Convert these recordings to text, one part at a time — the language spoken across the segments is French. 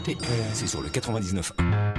Et c'est sur le 99.1.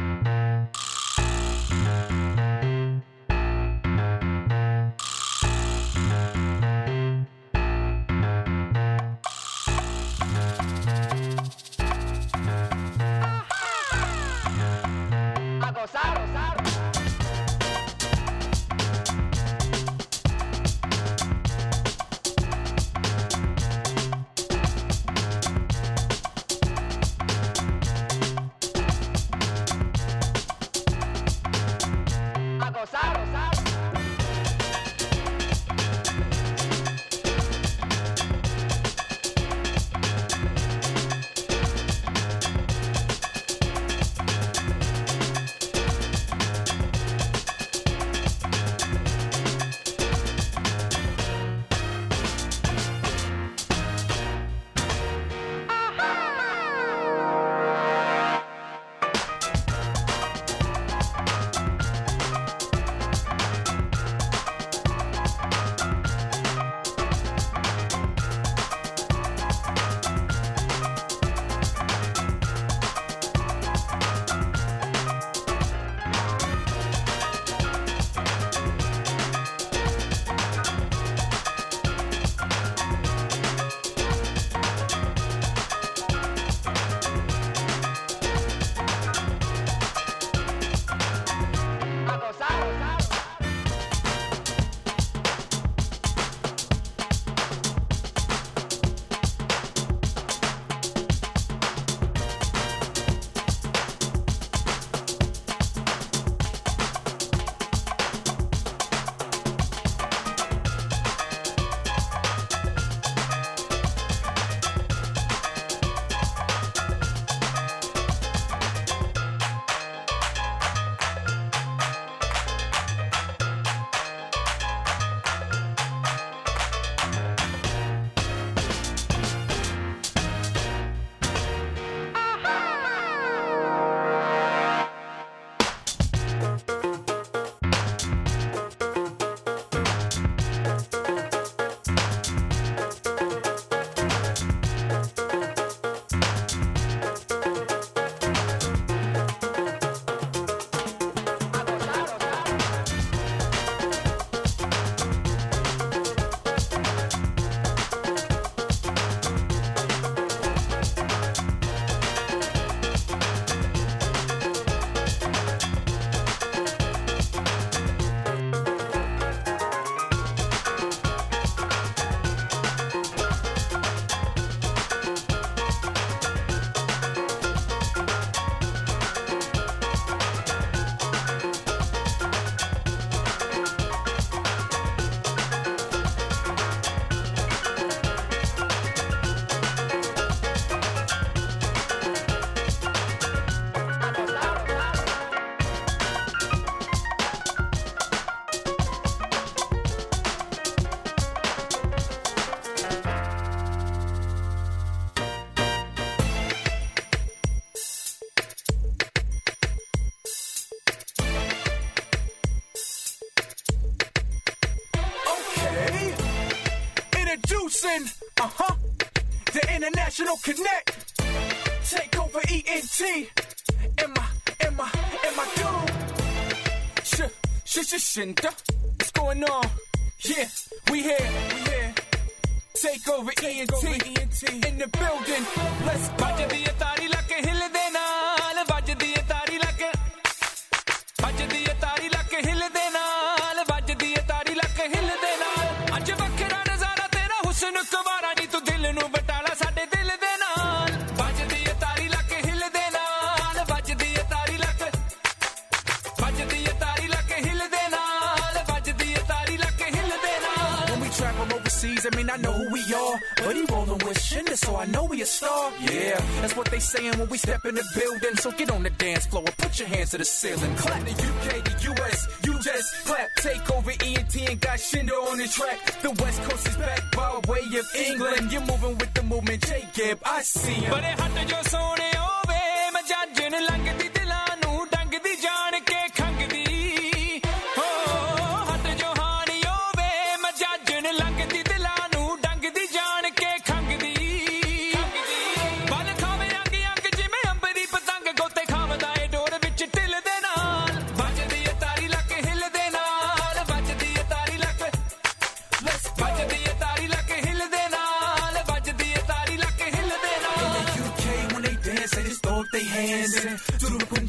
Introducing, the International Connect. Take over ENT. Am I dude? What's going on? Yeah, we here. Take over ENT. In the building. Let's go. ਵੱਜਦੀ ਏ ਤਾੜੀ ਲਾ ਕੇ ਹਿੱਲਦੇ ਨਾਲ ਵੱਜਦੀ ਏ ਤਾੜੀ ਲਾ ਕੇ ਵੱਜਦੀ ਏ ਤਾੜੀ ਲਾ ਕੇ ਹਿੱਲਦੇ ਨਾਲ ਵੱਜਦੀ ਏ ਤਾੜੀ ਲਾ ਕੇ ਹਿੱਲਦੇ ਨਾਲ ਅੱਜ ਵੱਖਰਾ ਨਜ਼ਾਰਾ ਤੇਰਾ ਹੁਸਨ ਕੁਵਾਰਾ ਨੀ ਤੂੰ ਦਿਲ ਨੂੰ ਬਟਾਲਾ ਸਾਡੇ ਦਿਲ ਦੇ ਨਾਲ ਵੱਜਦੀ ਏ ਤਾੜੀ ਲਾ ਕੇ ਹਿੱਲਦੇ ਨਾਲ ਵੱਜਦੀ ਏ ਤਾੜੀ ਲਾ ਕੇ ਵੱਜਦੀ ਏ ਤਾੜੀ ਲਾ ਕੇ ਹਿੱਲਦੇ ਨਾਲ ਵੱਜਦੀ ਏ ਤਾੜੀ ਲਾ ਕੇ ਹਿੱਲਦੇ ਨਾਲ When we travel overseas, I mean I know who we are, but he rollin' with Shinder, so I know we a star. Yeah, that's what they sayin' when we step in the building. So get on the dance floor and put your hands to the ceiling. Clap the UK, the US, you just clap. Take over ENT and got Shinder on the track. The West Coast is back by way of England. You're moving with the movement, J Gibb, I see him. ਬੜੇ ਹੱਟ ਜੋ ਸੋਹਣੇ ਹੋਵੇ ਮੈਂ ਜੱਜਣ ਲੰਘਦੀ ਦਿਲਾਂ ਨੂੰ ਡੰਗਦੀ ਜਾਣ ਕੇ ਖੰਗਦੀ ਹੋ ਹੱਟ ਜੋ ਹਾਣੀ ਹੋਵੇ ਮੈਂ ਜੱਜਣ ਲੰਘਦੀ ਦਿਲਾਂ ਨੂੰ ਡੰਗਦੀ ਜਾਣ ਕੇ ਖੰਗਦੀ ਬਲ ਖਾਵੇ ਅੰਗ ਅੰਗ ਜਿਵੇਂ ਅੰਬਰੀ ਪਤਾ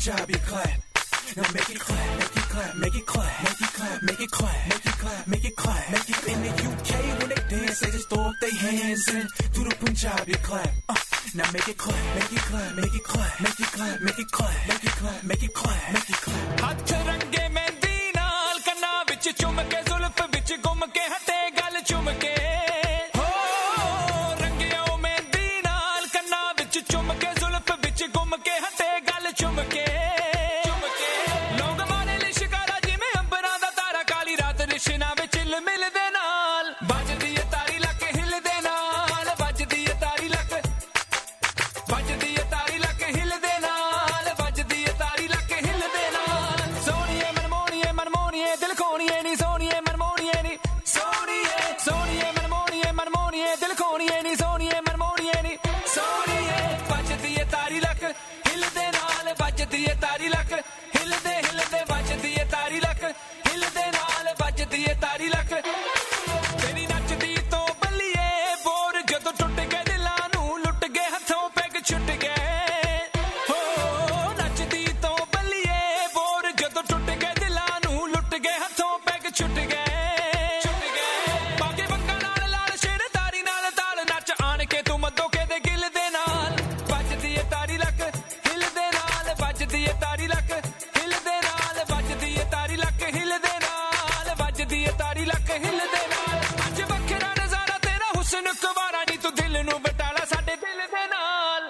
Punjabi clap. Now make it clap, make it clap, make it clap, make it clap, make it clap, make it clap, make it clap, make it. In the UK when they dance, they just throw up their hands and do the Punjabi clap. Now make it clap, make it clap, make it clap, make it clap, make it clap, make it clap, make it clap, make it clap. हथ रंगे मेहंदी नाल कन्ना विच चुम के जुल्फ विच गुम के हटे गल चुम के हो रंगे ओ मेहंदी नाल कन्ना विच चुम के जुल्फ विच गुम के हटे गल चुम के लोग मारे लिशकारा जिवें अंबरां दा तारा काली रात रिशना विच मिल दे नाल बजदी है तारी लक हिल दे नाल बजदी है तारी लक बजदी है तारी लक हिल दे नाल बजदी है तारी लक हिल दे नाल सोनिए मनमोनिए दिल खोनिए नी सोनिए मनमोनिए नी सोनिए मनमोनिए दिल खोनिए नी सोनिए मनमोनिए नी सोनिए बजदी है तारी लक हिल दे नाल बजदी है तारी लक हिल दे बजदी है तारी लक हिल दे नाल बजदी है तारी लक तेरी नचदी तो बल्लिए बोर जदों टुट गए दिलां नूं लुट गए हथों पैग छुट गए हो नचदी तो बल्लिए बोर जदों टुट गए दिलां नूं लुट गए हथों पैग छुट गए बागे बंगा नाल लाल शेर तारी नाल ताल नच आण के तू मद्दो के दे गिल दे नाल बजदी है तारी लक हिल दे नाल बजदी है तारी लक हिल दे नाल बजदी है तारी लक हिल दे नाल बजदी है तारी लक हिल दे नाल अज वखरा नजारा तेरा हुस्न कुवारा नी तू दिल नू बटाला साडे दिल दे नाल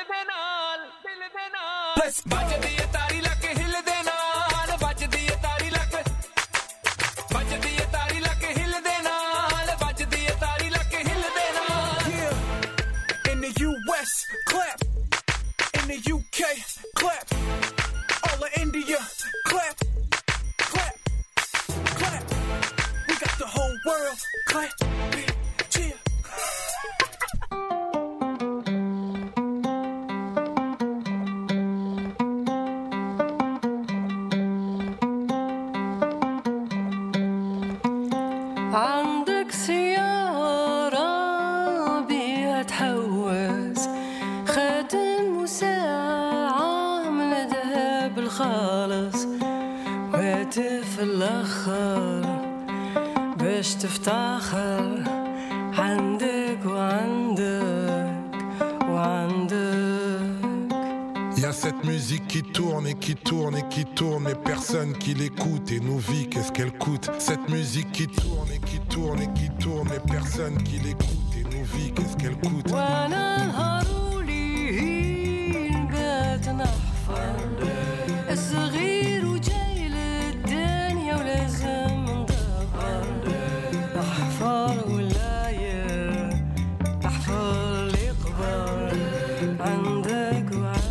बजदी है तारी लक हिल दे नाल बजदी है तारी लक बजदी है तारी लक हिल दे नाल बजदी है तारी लक हिल दे नाल Yeah, in the US, clap. In the UK, clap. All of India, clap. Clap, clap. We got the whole world, clap. Cheer. عندك سيارة بيها تحوز خاتم وساعة من ذهب الخالص وهاتف الأخر باش تفتخر عندك Y a cette musique qui tourne et qui tourne et qui tourne, mais personne qui l'écoute. Et nos vies, qu'est-ce qu'elle coûte? Cette musique qui tourne et qui tourne et qui tourne, mais personne qui l'écoute. Et nos vies, qu'est-ce qu'elle coûte? وانا نهارولي بات نحفر الصغير وجاي للدنيا ولازم ندبر احفر ولاير احفر اللي قبر عندك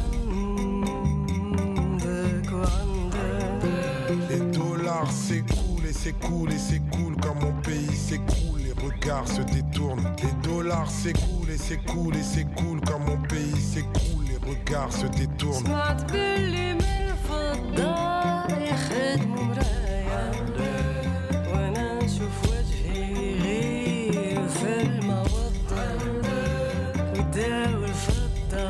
وعندك Les dollars s'écoulent et s'écoulent et s'écoulent quand mon pays s'écoule. Les regards se détournent. Les dollars s'écoulent et s'écoulent et s'écoulent quand mon pays s'écoule. Les regards se détournent. سمعت باللي من الفضة يخدموا مرايا وانا نشوف وجهي غير في الموضة وداو الفضة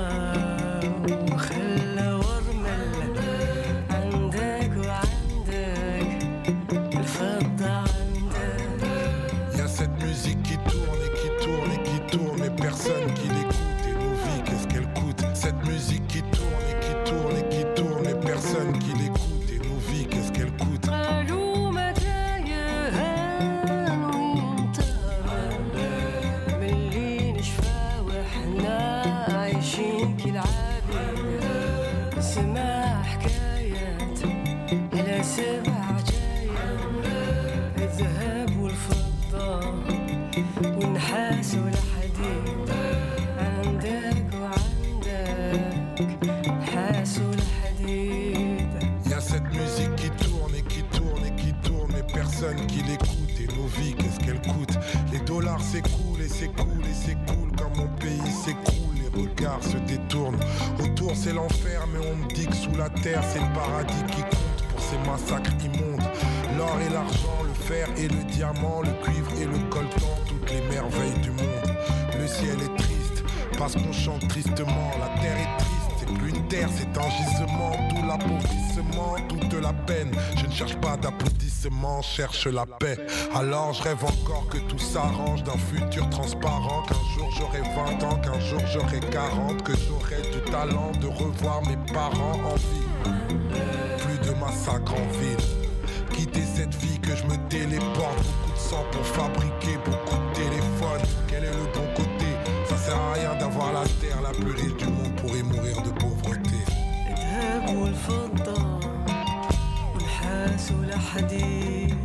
وخلى ورمل عندك وعندك الفضة عندك Y a cette musique qui tourne et qui tourne et qui tourne, mais personne qui l'écoute. Et nos vies, qu'est-ce qu'elle coûte? Cette musique qui tourne et qui tourne et qui tourne, mais personne qui l'écoute. Et nos vies, qu'est-ce qu'elle coûte? قالوا متى يهان وينتهى ملي نشفى وحنا عايشين كالعابد سمع حكايات على 7 عجايب الذهب والفضة والنحاس والحديد عندك وعندك نحاس والحديد Y a cette musique qui tourne et qui tourne et qui tourne, mais personne qui l'écoute. Et nos vies, qu'est-ce qu'elle coûte? Les dollars s'écoulent et s'écoulent et s'écoulent quand mon pays s'écroule. Les regards se détournent. Autour c'est l'enfer, mais on me dit que sous la terre c'est le paradis qui compte pour ces massacres immondes. L'or et l'argent, le fer et le diamant, le cuivre et le coltan, toutes les merveilles du monde. Le ciel est triste parce qu'on chante tristement. La terre est triste c'est plus une terre, c'est un gisement. Tout l'appauvrissement, toute la peine. Je ne cherche pas d'applaudissements, cherche la paix. Alors je rêve encore que tout s'arrange, d'un futur transparent. Qu'un jour j'aurai 20 ans, qu'un jour j'aurai 40. Que j'aurai du talent de revoir mes parents en vie. Plus de massacre en ville. Quitter cette vie que je me téléporte. Beaucoup de sang pour fabriquer beaucoup de téléphones. Quel est le bon côté? Ça sert à rien d'avoir la terre la plus riche du monde pour y mourir de pauvreté. الذهب والفضة والنحاس والحديد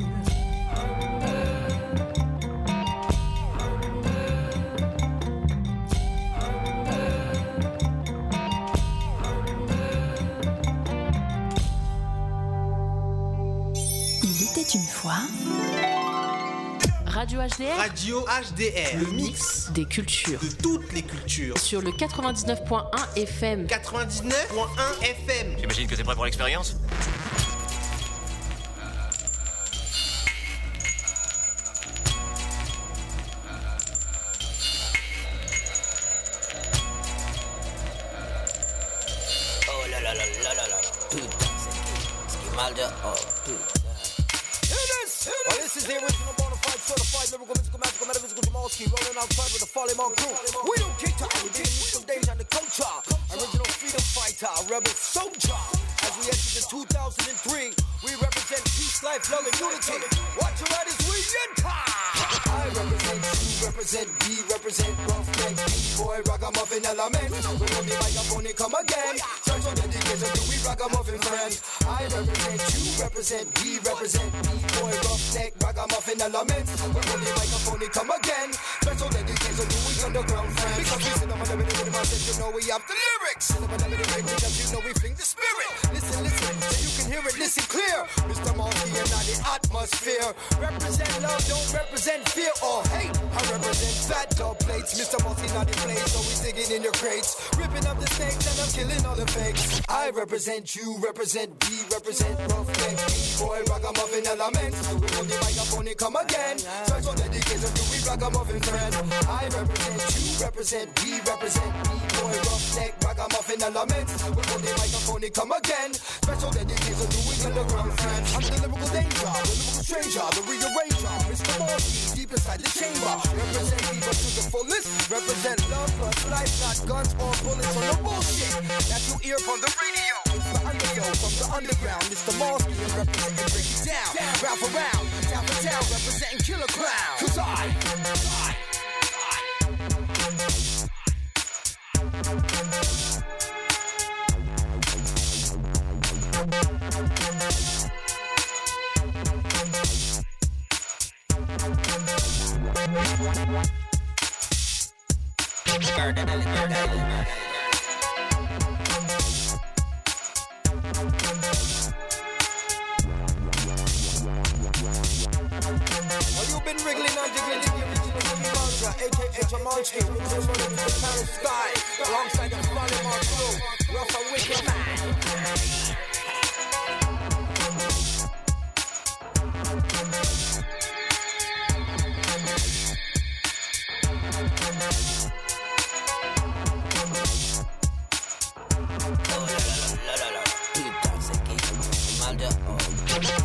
Il était une fois Radio HDR. Radio HDR. Le mix des cultures. de toutes les cultures. Sur le 99.1 FM. 99.1 FM. J'imagine que t'es prêt pour l'expérience? Oh là là là là là là. Putain, c'est qui mal de... Oh, putain. Well, this is the original bonafide, certified, lyrical, mystical, magical, metaphysical, Jamalski, rolling outside with the Foley-Mon crew. We don't kick to any business, some days on the culture. Original freedom fighter, rebel soldier. As we enter the 2003, we represent peace, life, love, and unity. Watch your right as we enter. I represent you, represent we represent roughneck, B-boy, ragamuffin element. When on the microphone, it come again. Church on dedication to we ragamuffin friends. I represent you, represent we represent B-boy, roughneck, ragamuffin element. When on the microphone, it come again. Special dedication to we underground friends. Because we sit up on the rhythm, I said you know we have the lyrics. Sit up on the rhythm, because you know we fling the spirit. Listen, listen, so you can hear it, listen clear. Mr. Marky and not the atmosphere. Represent love, don't represent fear or hate. I represent fat dog plates. Mr. Marky not the place, so we digging in your crates. Ripping up the snakes and I'm killing all the fakes. I represent you, represent we represent roughneck, B-boy, ragamuffin elements. We hold the microphone, it come again. Special dedication to we ragamuffin friend. I represent you, represent we represent B-boy, roughneck, ragamuffin elements. We hold the microphone, it come again. Special dedication to we underground friends. I'm the lyrical danger, the lyrical stranger, the rearranger, Mr. Marky, deep inside the chamber. Represent people to the fullest. Represent love plus life, not guns or bullets or no bullshit that you hear from the radio. It's the underdog from the underground. Mr. Marky and representing break it down. Round for round, down for down, representing Killer Clown. 'Cause well, you've been wriggling and jiggling in the original Jimmy Manja, a.k.a. Jamalski, with this one in the kind of sky, alongside the Foley-Mon crew, rough and wicked man. Oh là là là là là. Putain, c'est qui mal de... Oh, putain.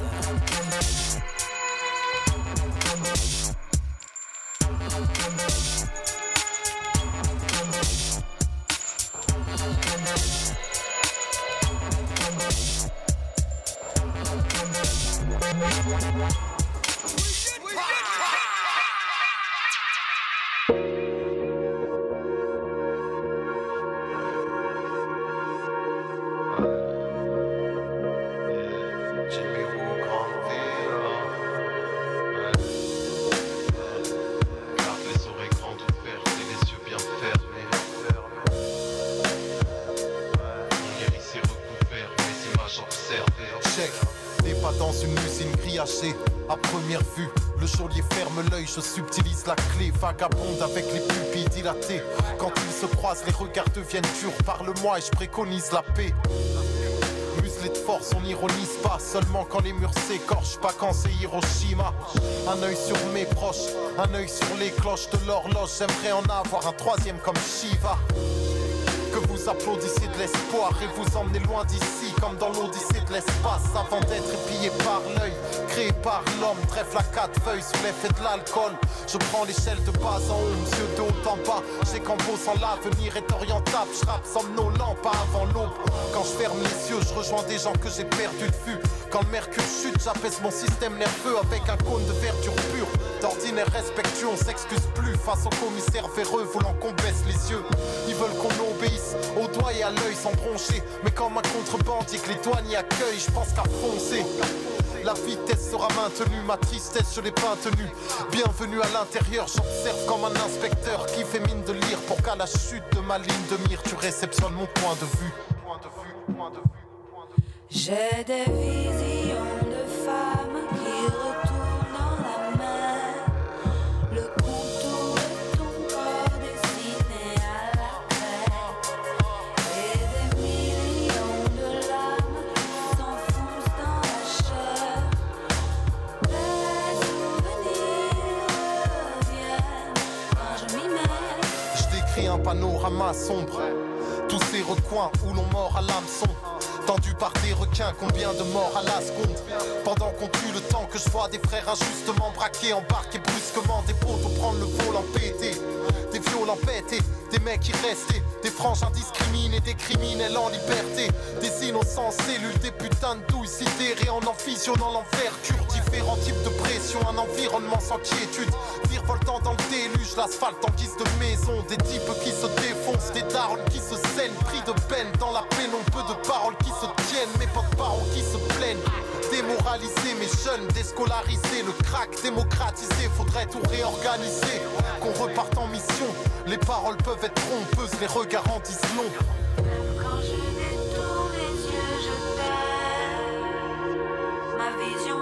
À première vue, le geôlier ferme l'œil, je subtilise la clé. Vagabonde avec les pupilles dilatées. Quand ils se croisent, les regards deviennent durs. Parle-moi et je préconise la paix. Muselé de force, on n'ironise pas. Seulement quand les murs s'écorchent, pas quand c'est Hiroshima. Un œil sur mes proches, un œil sur les cloches de l'horloge. J'aimerais en avoir un troisième comme Shiva. Que vous Vous applaudissez de l'espoir et vous emmenez loin d'ici, comme dans l'Odyssée de l'espace, avant d'être épié par l'œil, créé par l'homme. Trèfle à 4 feuilles sous l'effet de l'alcool. Je prends l'échelle de bas en haut, monsieur de haut en bas. J'ai qu'en bossant l'avenir est orientable. Je rappe somnolent, pas avant l'aube. Quand je ferme les yeux, je rejoins des gens que j'ai perdu de vue. Quand le mercure chute, j'apaise mon système nerveux avec un cône de verdure pure. D'ordinaire respectueux, on s'excuse plus face aux commissaires véreux voulant qu'on baisse les yeux. Ils veulent qu'on obéisse au doigt et à l'œil sans broncher. Mais comme un contrebandier que les douaniers accueillent, je pense qu'à foncer. La vitesse sera maintenue, ma tristesse je l'ai pas tenue. Bienvenue à l'intérieur, j'observe comme un inspecteur qui fait mine de lire pour qu'à la chute de ma ligne de mire tu réceptionnes mon point de vue. J'ai des visions de femmes qui retournent dans la mer. Le contour de ton corps dessiné à la craie. Et des millions de larmes qui s'enfoncent dans la chair. Les souvenirs reviennent quand je m'y mets. Je décris un panorama sombre. Tous ces recoins où l'on mord à l'hameçon. Tendu par des requins, combien de morts à la seconde. Pendant qu'on tue le temps que je vois des frères injustement braqués, embarqués brusquement, des poteaux prendre le vol en pété. Des violents pétés, des mecs qui restaient, des franges indiscriminés, des criminels en liberté. Des innocents cellules, des putains de douilles sidérées en fusionnant l'envergure. Différents types de pression, un environnement sans quiétude. Virevoltant dans le déluge, l'asphalte en guise de maison. Des types qui se défoncent, des darons qui se saignent. Pris de peine dans la pénombre, peu de paroles qui se tiennent, mes pas de parents qui se plaignent. Démoralisés, mes jeunes déscolarisés. Le crack démocratisé, faudrait tout réorganiser. Qu'on reparte en mission, les paroles peuvent être trompeuses, les regards en disent long. Quand je détourne les yeux, je t'aime. Ma vision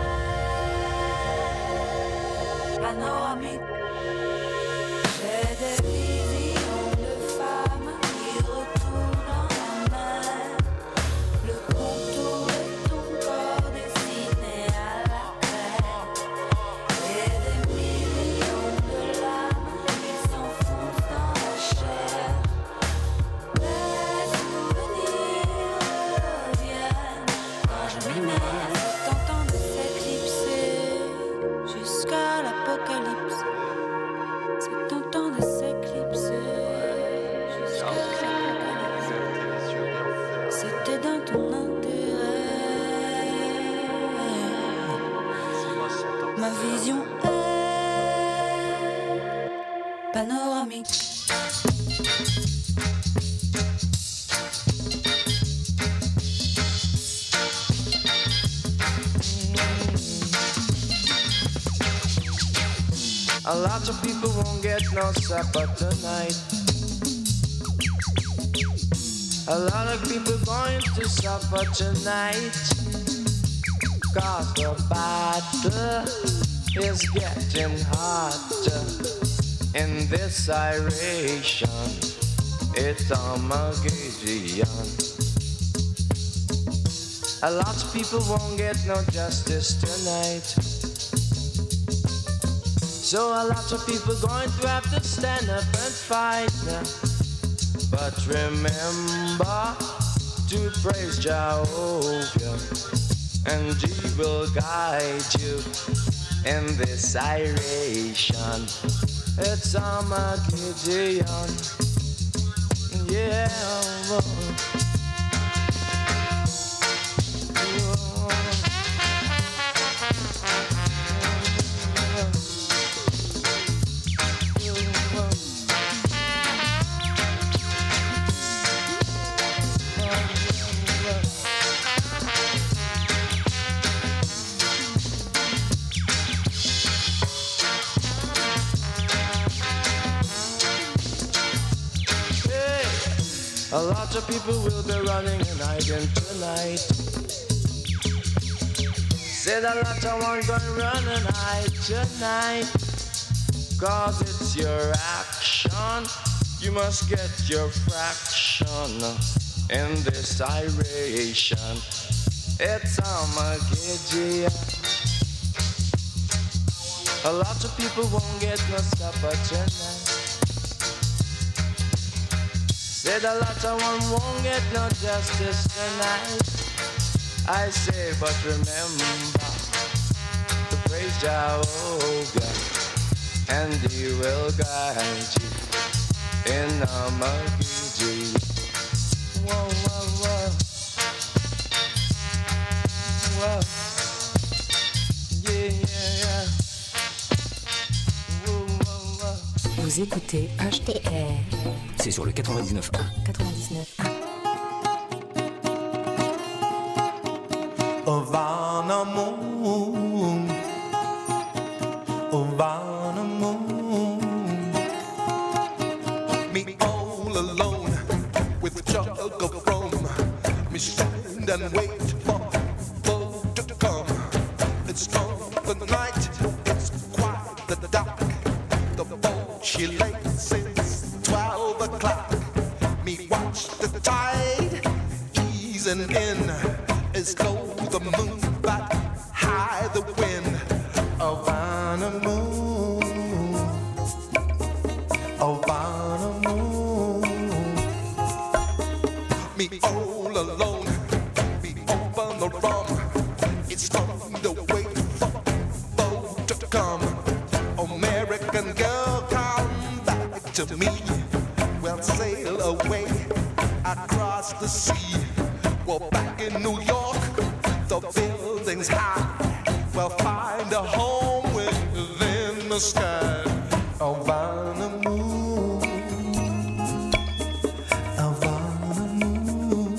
est panoramique. J'ai des visions de femmes qui retournent dans la mer. Le contour de ton corps dessiné à la craie. Et des millions de larmes qui s'enfoncent dans la chair. Les souvenirs reviennent quand je m'y mets. C'est tentant de s'éclipser jusqu'à l'apocalypse. C'est tentant de s'éclipser jusqu'à l'apocalypse. C'était dans ton intérêt. Ma vision est panoramique. A lot of people won't get no supper tonight. A lot of people going to suffer tonight. Cause the battle is getting hotter. In this iration, it's Armageddon. A lot of people won't get no justice tonight. So a lot of people going to have to stand up and fight. But remember to praise Jehovah, and He will guide you in this iration. It's Armageddon, yeah. A lot of people will be running and hiding tonight. Said a lot of one gonna run and hide tonight. Cause it's your action. You must get your fraction in this iration. It's Armageddon. A lot of people won't get no supper tonight. Said a lot of one won't get no justice tonight. I say, but remember to praise Jehovah, and He will guide you in Namagiji. Whoa, whoa, whoa, whoa, yeah, yeah, yeah. Whoa, whoa, whoa. Vous écoutez HDR. C'est sur le 99.1. 99.1. Havana moon, Havana moon. Me all alone with a jug of rum. Me stand and wait for boat to come. It's on the night, it's quite the dark. The boat she lay since 12 o'clock. Me watch the tide easing in. As low the moon, but high the wind. Havana moon, Havana moon. Me all alone, me open the rum. It's on the way for boat to come. American girl, come back to me. We'll sail away across the sea. Well, back in New York, the building's high. We'll find a home within the sky. Havana moon, Havana moon.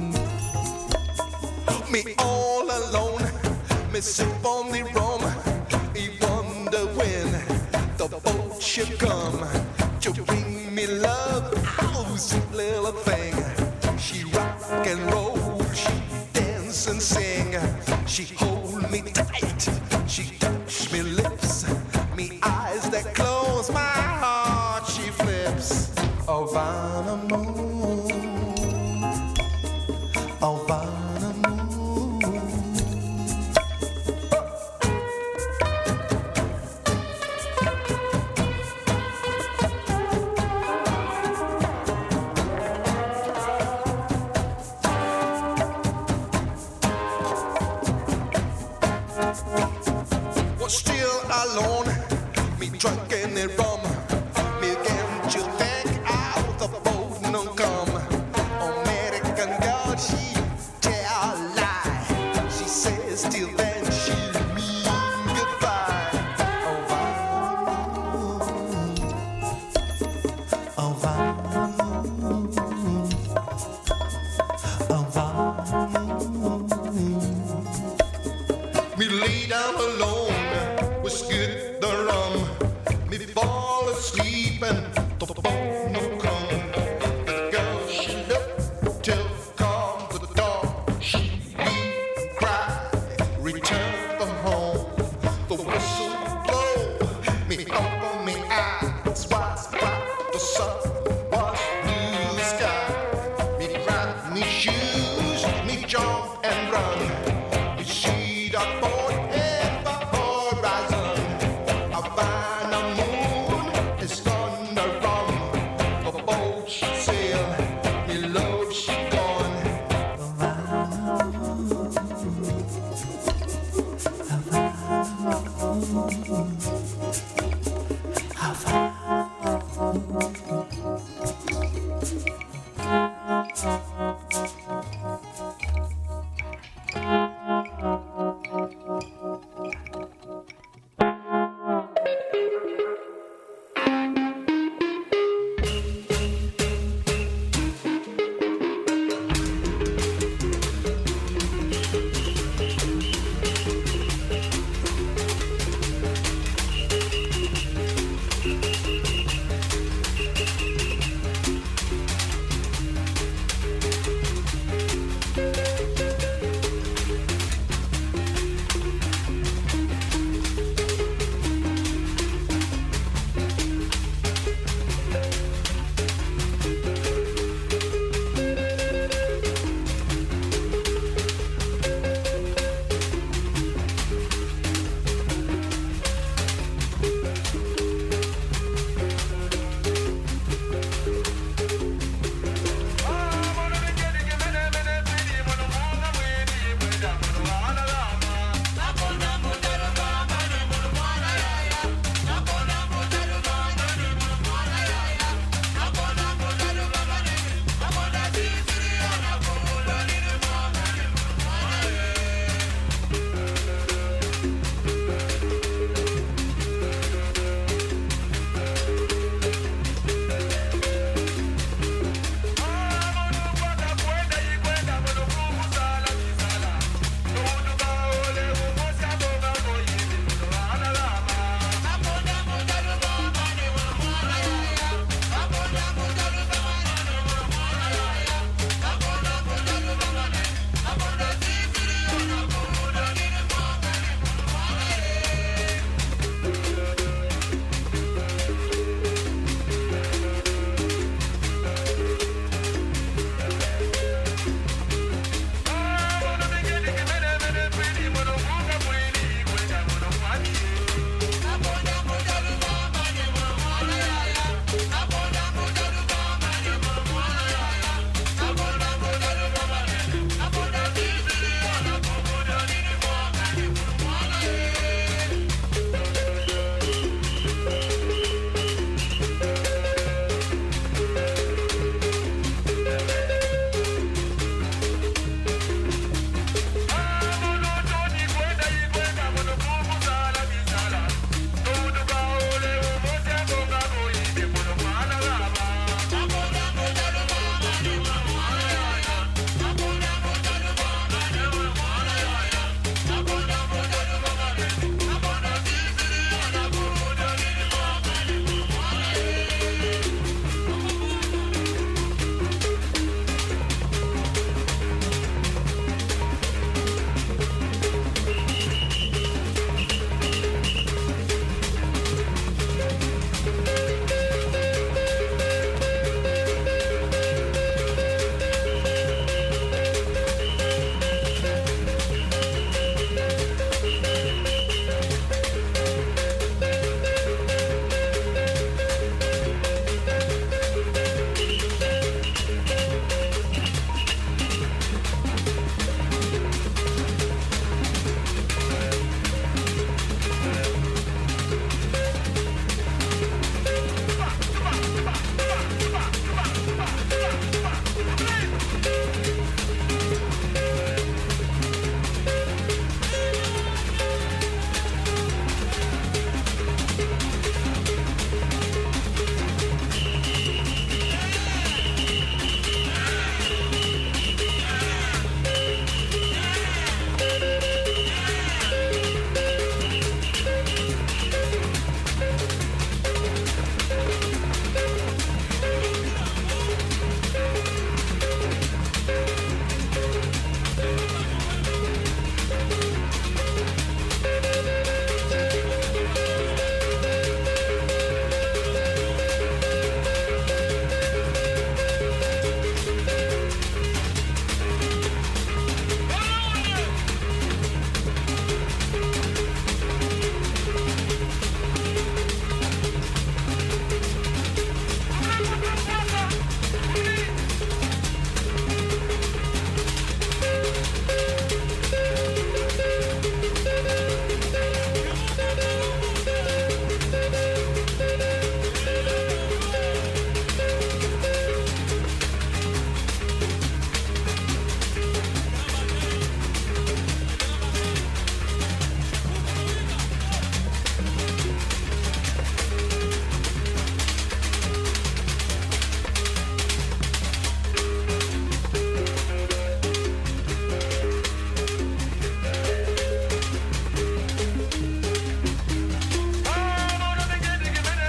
Me all alone, me sip on the rum. Me wonder when the boat should come to bring me love. Oh, sweet little thing. She rock and roll, she dance and sing. She hold me tight, she touch me lips. Me eyes that close, my heart she flips. Havana moon, Havana moon. Still alone, me drinking the rum. Me again to think out the boat no come. American girl, she tell a lie. She says till then she'll mean goodbye. Havana moon, Havana moon, Havana moon. Me lay down alone. Whiskey the rum, me fall asleep and the boat no come. The girl she looked till come to the door. She weep, cry, return from home. The whistle blow, me open me eyes, was bright, the sun was blue sky. Me grab me shoes, me jump and run. Me see that boat.